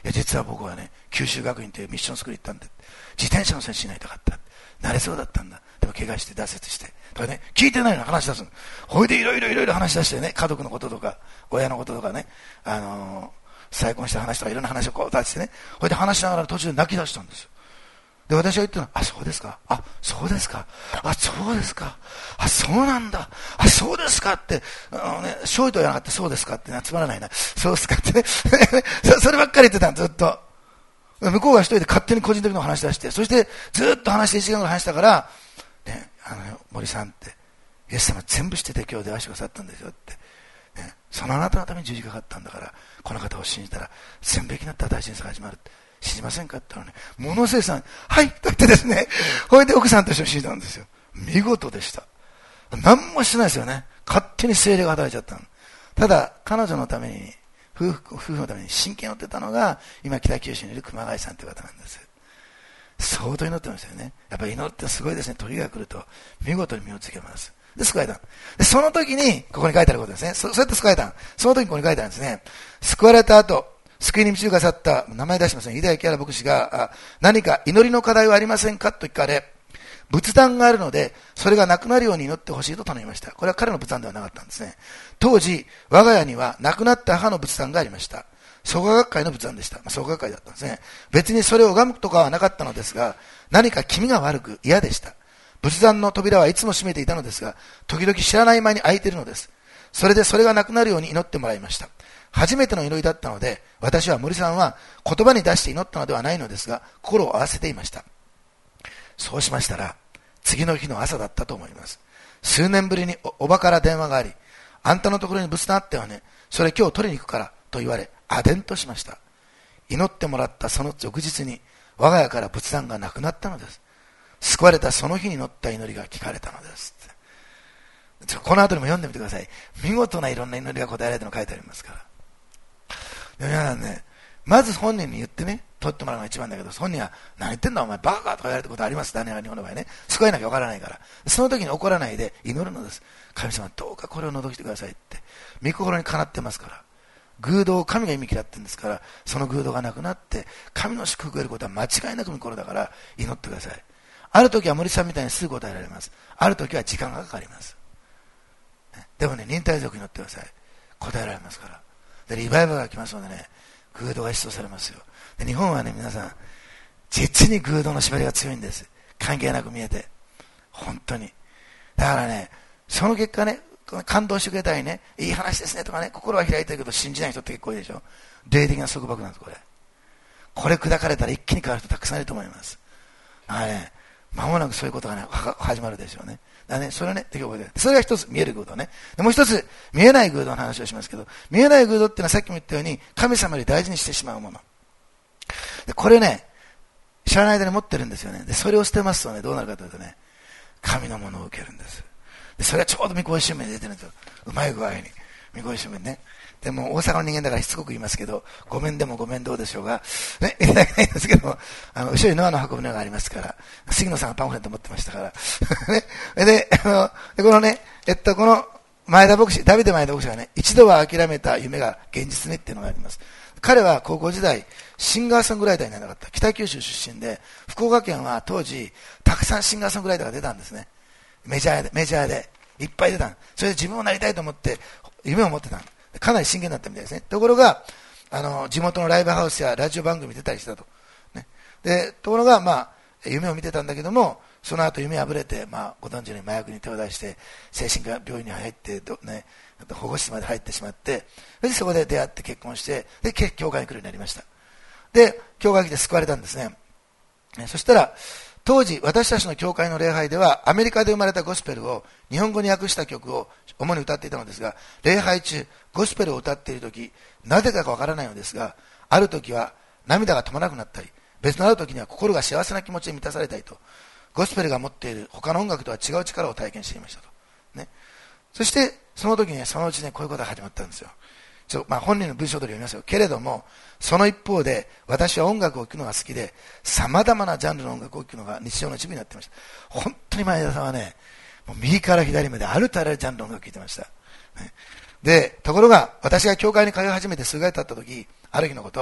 いや、実は僕はね、九州学院というミッションスクール行ったんで、自転車の選手になりたかった。なれそうだったんだ。でも怪我して挫折して。とかね、聞いてないの話し出すの。ほいでいろいろ話し出してね、家族のこととか、親のこととかね、再婚した話とかいろんな話をこう出してね、ほいで話しながら途中で泣き出したんですよ。で、私が言ったのは、あ、そうですか。あ、そうですか。あ、そうですか。あ、そうなんだ。あ、そうですかって、勝利と言わなかったそうですかってつまらないな。そうですかってね。そればっかり言ってたの、ずっと。向こうが一人で勝手に個人的な話し出して、そしてずっと話して1時間ぐらい話したから、ね、森さんって、イエス様全部知ってて今日電話してくださったんですよって。ね、そのあなたのために十字架がかかったんだから、この方を信じたら、全部になった大震災が始まる。信じませんかって言ったらね、ものすごいさん、はいと言ってですね、これで奥さんと一緒に信じたんですよ。見事でした。何もしてないですよね。勝手に精霊が働いちゃったの。ただ、彼女のために、夫婦のために真剣を持ってたのが、今北九州にいる熊谷さんという方なんです。相当祈ってましたよね。やっぱり祈ってすごいですね。時が来ると、見事に身をつけます。で、救われた。で、その時に、ここに書いてあることですね。そうやって救われた。その時にここに書いてあるんですね。救われた後、救いに導かさった、名前出しません。ユダヤキャラ牧師が、何か祈りの課題はありませんかと聞かれ、仏壇があるので、それがなくなるように祈ってほしいと頼みました。これは彼の仏壇ではなかったんですね。当時、我が家には亡くなった母の仏壇がありました。創価学会の仏壇でした。創価学会だったんですね。別にそれを拝むとかはなかったのですが、何か気味が悪く嫌でした。仏壇の扉はいつも閉めていたのですが、時々知らない間に開いているのです。それでそれがなくなるように祈ってもらいました。初めての祈りだったので、私は森さんは言葉に出して祈ったのではないのですが、心を合わせていました。そうしましたら、次の日の朝だったと思います。数年ぶりにおばから電話があり、あんたのところに仏壇あったよね。それ今日取りに行くからと言われ、唖然としました。祈ってもらったその翌日に、我が家から仏壇がなくなったのです。救われたその日に祈った祈りが聞かれたのです。この後にも読んでみてください。見事ないろんな祈りが答えられたの書いてありますから。で皆さんね、まず本人に言ってね、取ってもらうのが一番だけど、本人は何言ってんだお前バカとか言われたことあります。日本の場合ね。救えなきゃわからないから。その時に怒らないで祈るのです。神様どうかこれを除いてくださいって。御心にかなってますから。偶像を神が忌み嫌ってるんですから、その偶像がなくなって、神の祝福を得ることは間違いなく御心だから祈ってください。ある時は森さんみたいにすぐ答えられます。ある時は時間がかかります。でもね、忍耐強く祈ってください。答えられますから。で、リバイバルが来ますのでね、偶像が必要されますよ。で、日本はね、皆さん、実に偶像の縛りが強いんです。関係なく見えて。本当に。だからね、その結果ね、感動してくれたりね、いい話ですねとかね、心は開いてるけど信じない人って結構いるでしょ。霊的な束縛なんです、これ。これ砕かれたら一気に変わる人たくさんいると思います。だからね、間もなくそういうことがね、始まるでしょうね。だからね、それはね、それが一つ見える偶像ね。でもう一つ、見えない偶像の話をしますけど、見えない偶像っていうのはさっきも言ったように、神様より大事にしてしまうもの。でこれね、知らない間に持ってるんですよね。で、それを捨てますとね、どうなるかというとね、神のものを受けるんです。で、それはちょうど御子新聞に出てるんですよ。うまい具合に。御子新聞ね。でも大阪の人間だからしつこく言いますけど、ごめんでもごめんどうでしょうが、ね、いただけないんですけども、後ろにノアの箱舟がありますから、杉野さんがパンフレット持ってましたから、ね。で、このね、この前田牧師、ダビデ前田牧師がね、一度は諦めた夢が現実にっていうのがあります。彼は高校時代、シンガーソングライターにならなかった。北九州出身で、福岡県は当時、たくさんシンガーソングライターが出たんですね。メジャーで、いっぱい出た。それで自分をなりたいと思って、夢を持ってた。かなり真剣だったみたいですね。ところが、地元のライブハウスやラジオ番組に出たりしたと。ね。で、ところが、夢を見てたんだけども、その後夢破れて、ご存知のように麻薬に手を出して、精神科病院に入って、ね、保護室まで入ってしまって、そこで出会って結婚して、で、教会に来るようになりました。で、教会に来て救われたんですね。そしたら、当時、私たちの教会の礼拝では、アメリカで生まれたゴスペルを日本語に訳した曲を主に歌っていたのですが、礼拝中、ゴスペルを歌っているとき、なぜかわからないのですが、あるときは涙が止まらなくなったり、別のあるときには心が幸せな気持ちで満たされたりと、ゴスペルが持っている他の音楽とは違う力を体験していましたと。ね。そして、その時にそのうちね、こういうことが始まったんですよ。本人の文章通り読みますよ。けれども、その一方で、私は音楽を聴くのが好きで、様々なジャンルの音楽を聴くのが日常の一部になっていました。本当に前田さんはね、もう右から左まであるとあらゆるジャンルの音楽を聴いてました。ね。で、ところが、私が教会に通い始めて数回経った時、ある日のこと、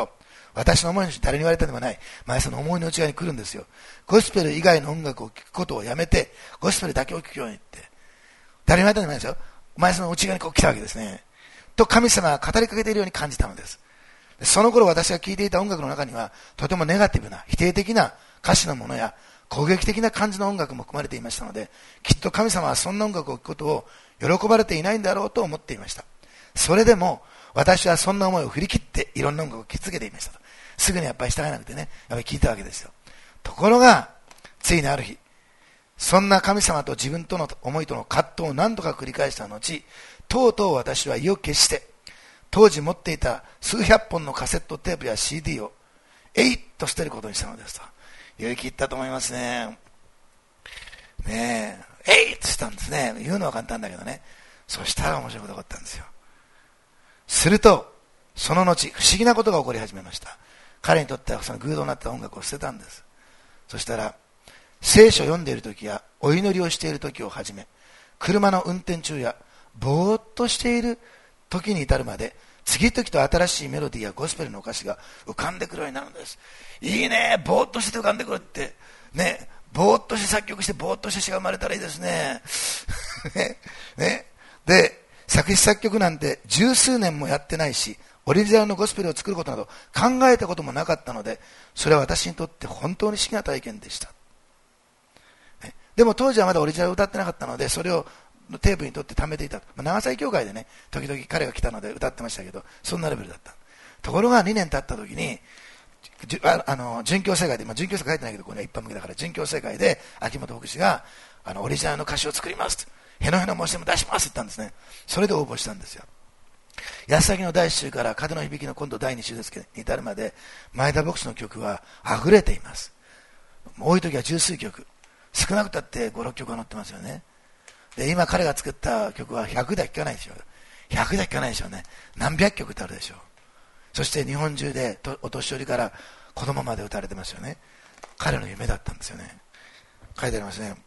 私の思いのうち誰に言われたでもない。前その思いの内側に来るんですよ。ゴスペル以外の音楽を聴くことをやめて、ゴスペルだけを聴くようにって。誰に言われたでもないですよ。前その内側にこう来たわけですね。と神様が語りかけているように感じたのです。その頃私が聴いていた音楽の中には、とてもネガティブな、否定的な歌詞のものや、攻撃的な感じの音楽も含まれていましたので、きっと神様はそんな音楽を聴くことを喜ばれていないんだろうと思っていました。それでも、私はそんな思いを振り切っていろんな音楽を聴き続けていましたと。すぐにやっぱり従えなくてね、やっぱり聴いたわけですよ。ところが、ついにある日、そんな神様と自分との思いとの葛藤を何度か繰り返した後、とうとう私は意を決して、当時持っていた数百本のカセットテープや CD を、と捨てることにしたのですと。言い切ったと思いますね。ねえ、としたんですね。言うのは簡単だけどね。そしたら面白いことが起こったんですよ。すると、その後、不思議なことが起こり始めました。彼にとってはその偶像になった音楽を捨てたんです。そしたら、聖書を読んでいる時や、お祈りをしている時をはじめ、車の運転中や、ぼーっとしている時に至るまで、次々と新しいメロディーやゴスペルの歌詞が浮かんでくるようになるんです。いいね、ぼーっとして浮かんでくるって。ね、ぼーっとして作曲してぼーっとして詩が生まれたらいいですね。ね。で、作詞作曲なんて十数年もやってないし、オリジナルのゴスペルを作ることなど考えたこともなかったので、それは私にとって本当に不思議な体験でした。ね、でも当時はまだオリジナルを歌ってなかったので、それをテープに取って貯めていた。長崎教会でね、時々彼が来たので歌ってましたけど、そんなレベルだった。ところが2年経った時に、殉教世界で、殉教世界書いてないけど、これは一般向けだから、殉教世界で、秋元牧師が、オリジナルの歌詞を作りますと。へのへの申し出も出しますって言ったんですね。それで応募したんですよ。安崎の第1週から風の響きの今度第2週ですけど、に至るまで、前田牧師の曲は溢れています。多い時は十数曲。少なくたって5、6曲が載ってますよね。で、今彼が作った曲は100台聴かないでしょ。100台聴かないでしょうね。何百曲ってあるでしょう。そして日本中でお年寄りから子供まで歌われてますよね。彼の夢だったんですよね。書いてありますね。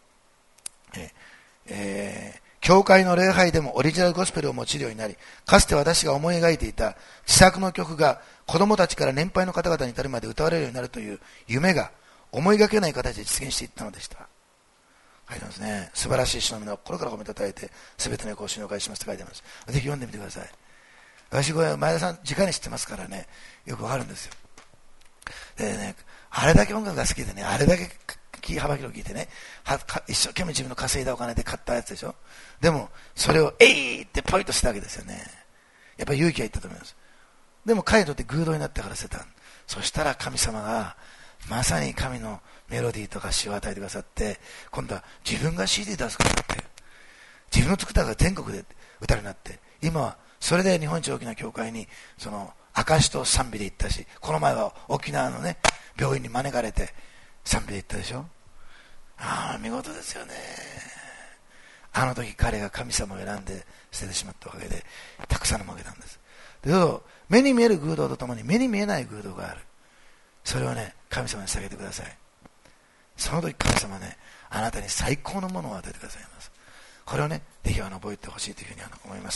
教会の礼拝でもオリジナルゴスペルを用いるようになり、かつて私が思い描いていた自作の曲が子供たちから年配の方々に至るまで歌われるようになるという夢が思いがけない形で実現していったのでした。書いてますね。素晴らしい詩のみの心から褒めたたえて、すべてのご信をお返ししますと書いてます。ぜひ読んでみてください。私これ前田さん直に知ってますからね、よくわかるんですよ。でね、あれだけ音楽が好きでね、あれだけ幅広く聞いてね、一生懸命自分の稼いだお金で買ったやつでしょ。でもそれをってポイッとしたわけですよね。やっぱり勇気がいったと思います。でも彼にとって偶像になったから捨てた。そしたら神様がまさに神のメロディーとか詩を与えてくださって、今度は自分が CD 出すからって、自分の作ったから全国で歌うようになって、今はそれで日本一大きな教会にその証と賛美で行ったし、この前は沖縄のね病院に招かれて賛美で行ったでしょ。ああ、見事ですよね。あの時彼が神様を選んで捨ててしまったおかげでたくさんの負けたんです。で、目に見える偶像とともに目に見えない偶像がある。それをね、神様に捧げてください。その時神様はね、あなたに最高のものを与えてくださいます。これをね、ぜひ覚えてほしいというふうに思います。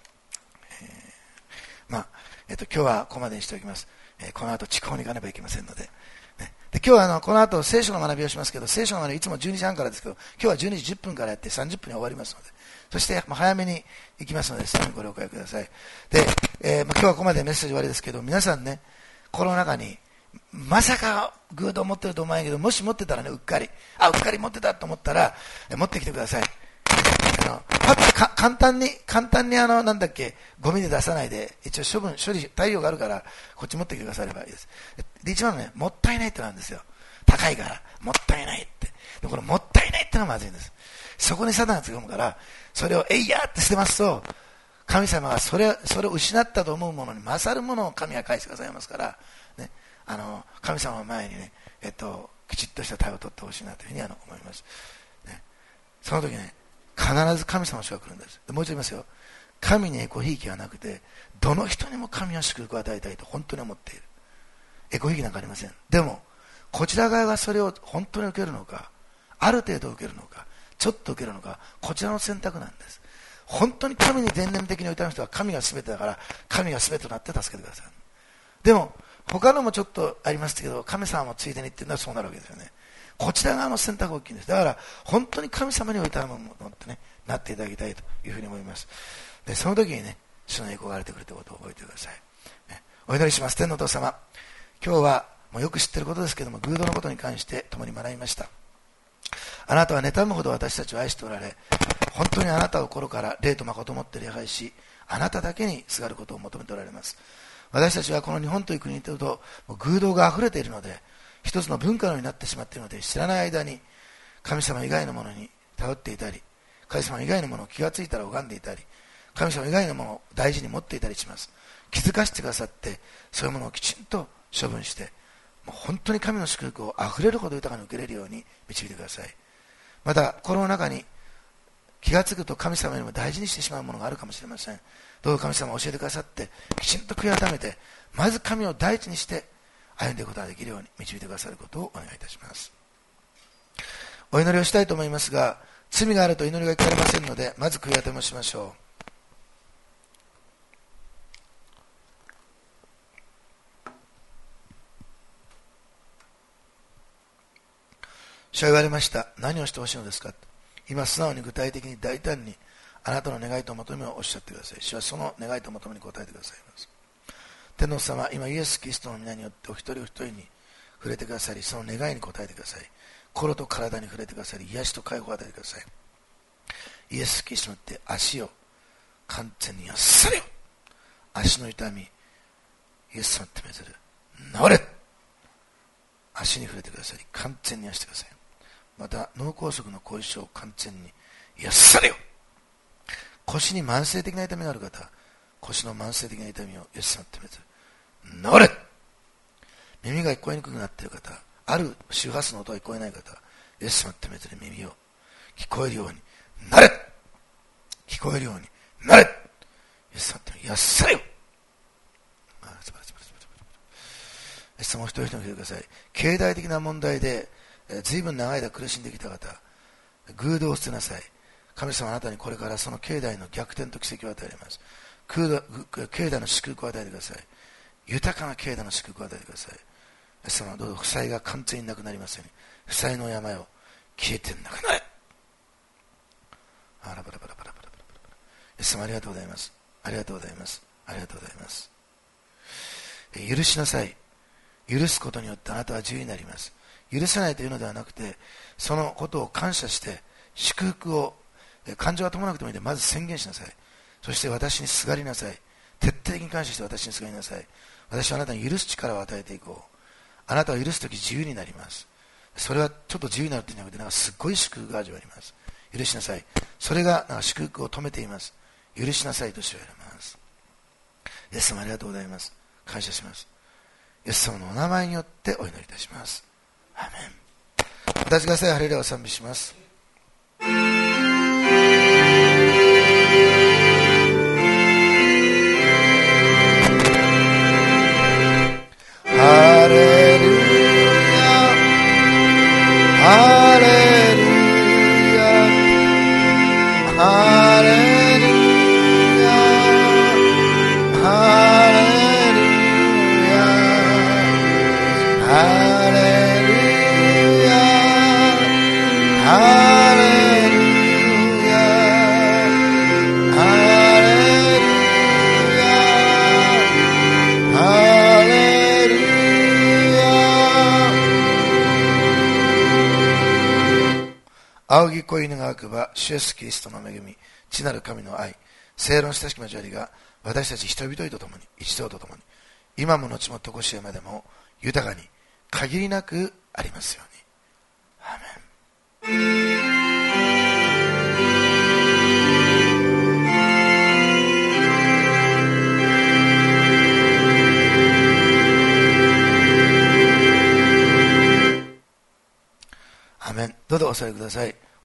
今日はここまでにしておきます。この後地方に行かねばいけませんので。で今日はこの後聖書の学びをしますけど、聖書の学びいつも12時半からですけど、今日は12時10分からやって30分に終わりますので、そして早めに行きますので、最後にご了解ください。で、今日はここまでメッセージ終わりですけど、皆さんね、この中にまさか偶像持ってると思わないけど、もし持ってたらね、うっかり持ってたと思ったら、持ってきてください。パッと簡単になんだっけ、ゴミで出さないで、一応処理対応があるから、こっち持ってきてくださればいいです。で、一番ね、もったいないってなんですよ。高いから、もったいないって。で、このもったいないってのがまずいんです。そこにサタンがつぎ込むから、それをえいやって捨てますと、神様がそれを失ったと思うものに勝るものを神が返してくださいますから、ね、神様の前にね、きちっとした対応を取ってほしいなというふうに思います。ね、その時ね、必ず神様の人が来るんです。もう一度言いますよ。神にエコひいきはなくて、どの人にも神は祝福を与えたいと本当に思っている。エコひいきなんかありません。でも、こちら側がそれを本当に受けるのか、ある程度受けるのか、ちょっと受けるのか、こちらの選択なんです。本当に神に全面的に歌う人は神が全てだから、神が全てとなって助けてください。でも、 他のもちょっとありますけど、神様もついでにっていうのはそうなるわけですよね。こちら側の選択が大きいんです。だから本当に神様においてはものってね、なっていただきたいというふうに思います。でその時にね、主の栄光が現れてくるということを覚えてください、ね、お祈りします。天のお父様、今日はもうよく知っていることですけども、偶像のことに関して共に学びました。あなたは妬むほど私たちを愛しておられ、本当にあなたを心から霊と誠をもって礼拝し、あなただけにすがることを求めておられます。私たちはこの日本という国にいると偶像が溢れているので、一つの文化のようになってしまっているので、知らない間に神様以外のものに頼っていたり、神様以外のものを気がついたら拝んでいたり、神様以外のものを大事に持っていたりします。気づかせてくださって、そういうものをきちんと処分して、もう本当に神の祝福をあふれるほど豊かに受けれるように導いてください。また心の中に気がつくと神様よりも大事にしてしまうものがあるかもしれません。どうぞ神様を教えてくださって、きちんと悔い改めて、まず神を第一にして歩んでいくことができるように導いてくださることをお願いいたします。お祈りをしたいと思いますが、罪があると祈りが聞かれませんので、まず悔い改めをしましょう。主は言われました。何をしてほしいのですか。今素直に具体的に大胆にあなたの願いと求めをおっしゃってください。主はその願いと求めに答えてくださいます。天の様、今イエス・キリストの皆によってお一人お一人に触れてくださり、その願いに応えてください。心と体に触れてくださり、癒しと解放を与えてください。イエス・キリストによって足を完全に癒されよ。足の痛み、イエス様ってめずる治れ。足に触れてくださり、完全に癒してください。また脳梗塞の後遺症を完全に癒されよ。腰に慢性的な痛みがある方、腰の慢性的な痛みをイエス様ってめずる治れ。耳が聞こえにくくなっている方、ある周波数の音が聞こえない方、イエス様ってめずる耳を聞こえるようになれ。聞こえるようになれ。イエス様って癒されよ。イエス様を一人一人に触れてください。経済的な問題で随分長い間苦しんできた方、偶像を捨てなさい。神様あなたにこれからその境内の逆転と奇跡を与えられます。境内の祝福を与えてください。豊かな境内の祝福を与えてください。イエス様どうぞ負債が完全になくなりますように、負債の病を消えてなくなれ。イエス様ありがとうございます。ありがとうございます。ありがとうございます。許しなさい。許すことによってあなたは自由になります。許さないというのではなくて、そのことを感謝して祝福を感情が伴わなくてもいいのでまず宣言しなさい。そして私にすがりなさい。徹底的に感謝して私にすがりなさい。私はあなたに許す力を与えていこう。あなたを許すとき自由になります。それはちょっと自由になるというのですっごい祝福が味わいます。許しなさい。それが祝福を止めています。許しなさいと主は言われます。イエス様ありがとうございます。感謝します。イエス様のお名前によってお祈りいたします。アーメン。お立ちください。ハレルヤを賛美します。ハレルヤ、ハレルヤ、ハレルヤ、ハレルヤ、ハレルヤ、ハレルヤ、ハレルヤ、ハレルヤ。仰ぎ子犬が開くば、主イエスキリストの恵み、父なる神の愛、聖の親しき交わりが私たち人々と共に、一同と共に、今も後もとこしえまでも豊かに限りなくありますように。アーメン。アーメン。どうぞお座りください。